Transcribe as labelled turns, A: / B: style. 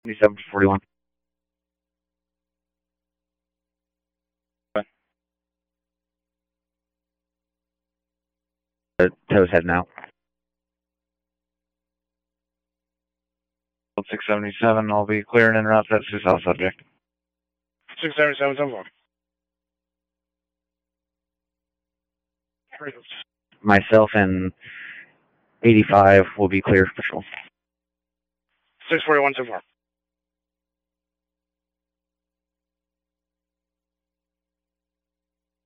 A: 2741. Toes head now. 677, I'll be clearing en route to that Sioux South subject.
B: 677, so far.
A: Myself and 85 will be clear for patrol.
B: 641 so far.